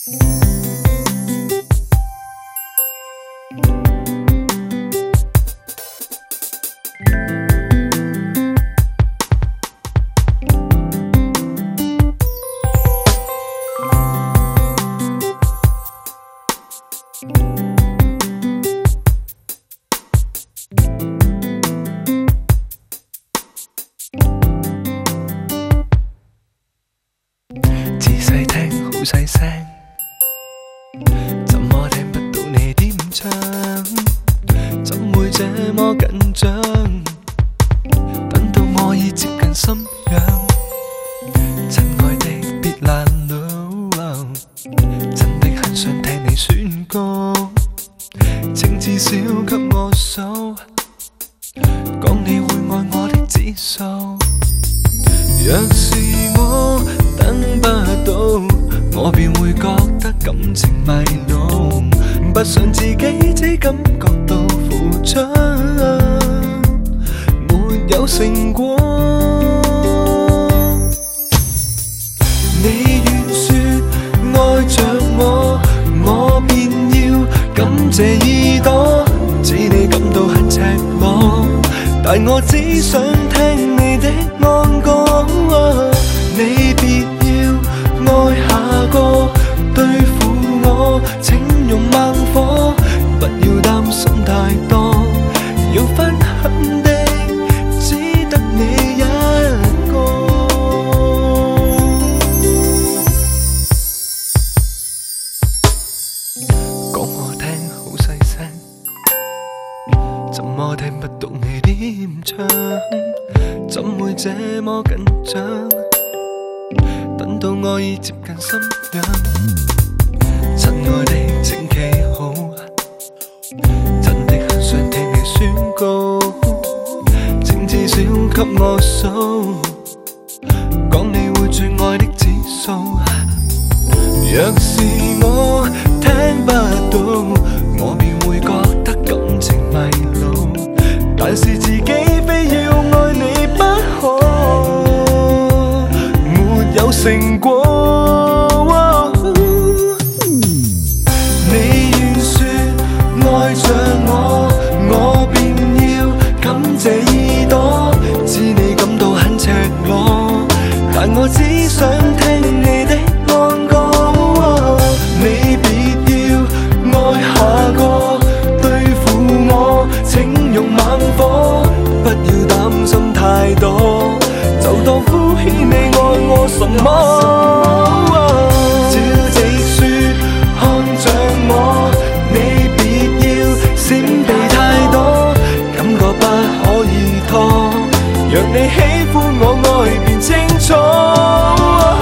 仔細聽好細聲，怎麼聽不到你點唱？怎會這麼緊張？等到我已接近心癢，親愛的別攔路，真的很想聽你宣告，請至少給我數，講你會愛我的指數。若是我等不到，我便會覺得感情迷路，不想自己只感覺到付出，沒有成果。你願說愛着我，我便要感謝耳朵，知你感到很赤裸，但我只想聽你的安歌。你別要愛下個對付我，請用猛火，不要擔心太多，要分享的只得你一個。講我聽好細聲，怎麼聽不到你點唱？怎會這麼緊張？等到我已接近心癢，親愛的請企好，真的很想聽你宣告，請至少給我數，講你會最愛的指數。若是我聽不到，我便會覺得感情迷路，但是自己非要愛你不可，沒有成果。你願說愛着我，我便要感謝耳朵，知你感到很赤裸，但我只想聽你的安歌。你別要愛下個對付我，請用猛火，不要擔心太多，就當敷衍你愛我什麼。照直說看着我，你別要閃避太多，感覺不可以拖，若你喜歡我愛便清楚。